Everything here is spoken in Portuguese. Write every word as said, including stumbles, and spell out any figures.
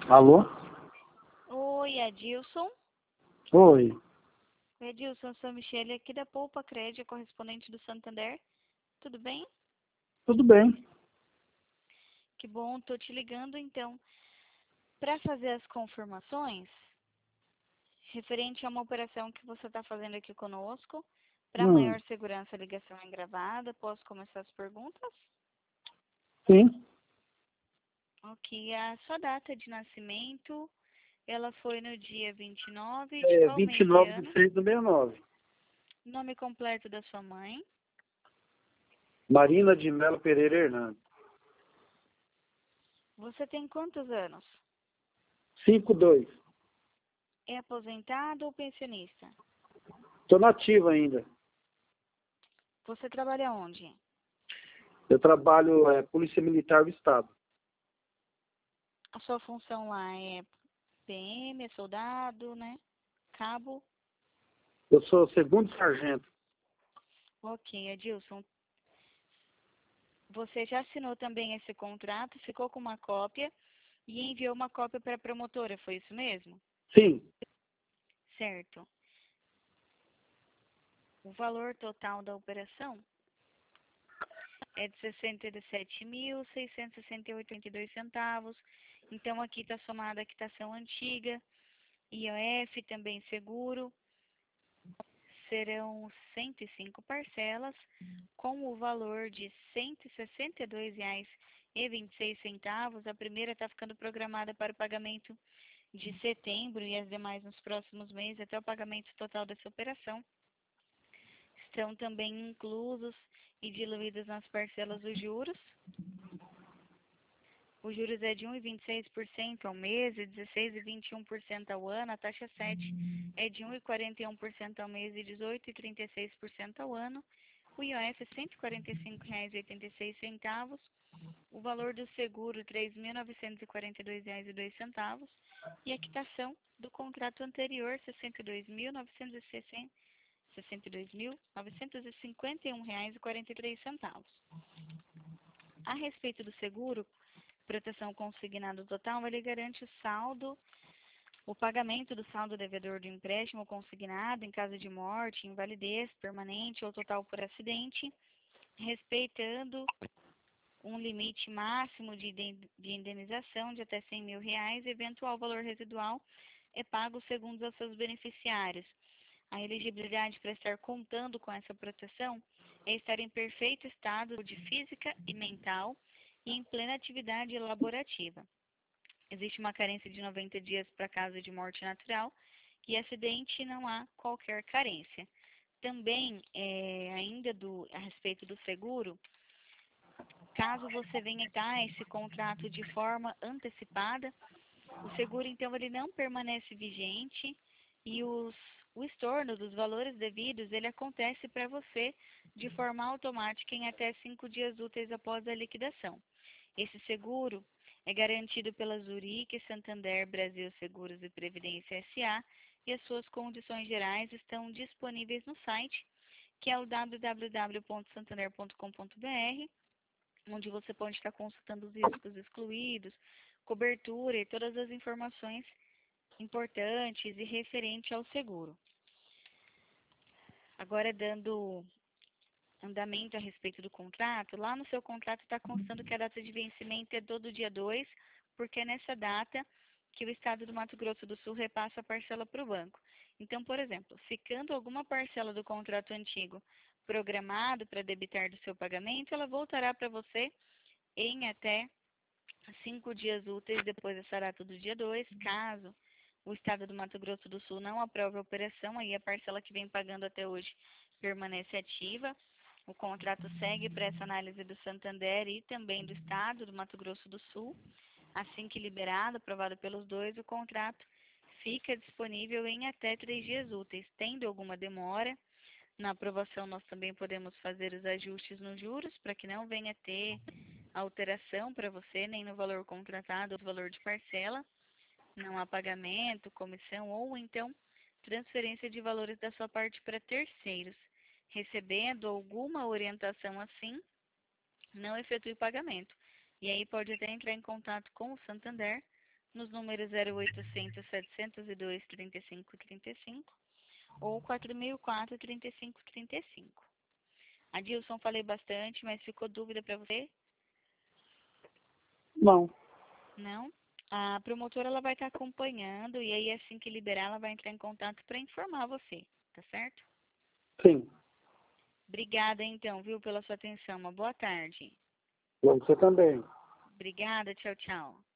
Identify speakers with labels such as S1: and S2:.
S1: Alô?
S2: Oi, Adilson.
S1: Oi.
S2: Oi, Adilson, eu sou a Michele aqui da Poupa Crédito, correspondente do Santander. Tudo bem?
S1: Tudo bem?
S2: Que bom, tô te ligando então para fazer as confirmações referente a uma operação que você está fazendo aqui conosco. Para
S1: Hum,
S2: maior segurança, a ligação é gravada. Posso começar as perguntas?
S1: sim.
S2: Ok, a sua data de nascimento, ela foi no dia vinte e nove de
S1: É
S2: qual
S1: vinte e
S2: mês e
S1: nove de
S2: ano?
S1: seis do sessenta e nove.
S2: Nome completo da sua mãe?
S1: Marina de Melo Pereira Hernandes.
S2: Você tem quantos anos?
S1: cinco dois.
S2: É aposentado ou pensionista?
S1: Estou nativo ainda.
S2: Você trabalha onde?
S1: Eu trabalho é, Polícia Militar do Estado.
S2: A sua função lá é P M, é soldado, né? Cabo?
S1: Eu sou segundo sargento.
S2: Ok, Adilson. Você já assinou também esse contrato, ficou com uma cópia e enviou uma cópia para a promotora, foi isso mesmo?
S1: Sim.
S2: Certo. O valor total da operação é de sessenta e sete mil, seiscentos e sessenta e oito vírgula oitenta e dois centavos. Então aqui está somada a quitação antiga, I O F, também seguro. Serão cento e cinco parcelas, com o valor de cento e sessenta e dois reais e vinte e seis centavos. A primeira está ficando programada para o pagamento de setembro e as demais nos próximos meses, até o pagamento total dessa operação. Estão também inclusos e diluídos nas parcelas os juros. Os juros é de um vírgula vinte e seis por cento ao mês e dezesseis vírgula vinte e um por cento ao ano. A taxa sete é de um vírgula quarenta e um por cento ao mês e dezoito vírgula trinta e seis por cento ao ano. O I O F é cento e quarenta e cinco reais e oitenta e seis centavos. O valor do seguro três mil novecentos e quarenta e dois reais e dois centavos. E a quitação do contrato anterior sessenta e dois mil novecentos e cinquenta e um reais e quarenta e três centavos. A respeito do seguro, proteção consignado total, ele garante o saldo, o pagamento do saldo devedor do empréstimo consignado em caso de morte, invalidez permanente ou total por acidente, respeitando um limite máximo de indenização de até cem mil reais. Eventual valor residual é pago segundo aos seus beneficiários. A elegibilidade para estar contando com essa proteção é estar em perfeito estado de física e mental e em plena atividade laborativa. Existe uma carência de noventa dias para caso de morte natural e acidente, não há qualquer carência. Também, é, ainda do, a respeito do seguro, caso você venha dar esse contrato de forma antecipada, o seguro, então, ele não permanece vigente e os, o estorno dos valores devidos, ele acontece para você de forma automática em até cinco dias úteis após a liquidação. Esse seguro é garantido pela Zurich, Santander, Brasil Seguros e Previdência S A e as suas condições gerais estão disponíveis no site, que é o w w w ponto santander ponto com ponto b r, onde você pode estar consultando os riscos excluídos, cobertura e todas as informações importantes e referente ao seguro. Agora, dando andamento a respeito do contrato, lá no seu contrato está constando que a data de vencimento é todo dia dois, porque é nessa data que o Estado do Mato Grosso do Sul repassa a parcela para o banco. Então, por exemplo, ficando alguma parcela do contrato antigo programado para debitar do seu pagamento, ela voltará para você em até cinco dias úteis depois dessa data do dia dois. Caso o Estado do Mato Grosso do Sul não aprove a operação, aí a parcela que vem pagando até hoje permanece ativa. O contrato segue para essa análise do Santander e também do Estado do Mato Grosso do Sul. Assim que liberado, aprovado pelos dois, o contrato fica disponível em até três dias úteis. Tendo alguma demora na aprovação, nós também podemos fazer os ajustes nos juros para que não venha ter alteração para você, nem no valor contratado ou no valor de parcela. Não há pagamento, comissão ou então transferência de valores da sua parte para terceiros. Recebendo alguma orientação assim, não efetue pagamento. E aí pode até entrar em contato com o Santander nos números zero oitocentos, setecentos e dois, trinta e cinco, trinta e cinco ou quatro mil e quatro, trinta e cinco, trinta e cinco. Adilson, falei bastante, mas ficou dúvida para você?
S1: Não.
S2: Não? A promotora ela vai estar acompanhando e aí assim que liberar ela vai entrar em contato para informar você, tá certo?
S1: Sim.
S2: Obrigada então, viu, pela sua atenção. Uma boa tarde.
S1: Você também.
S2: Obrigada, tchau, tchau.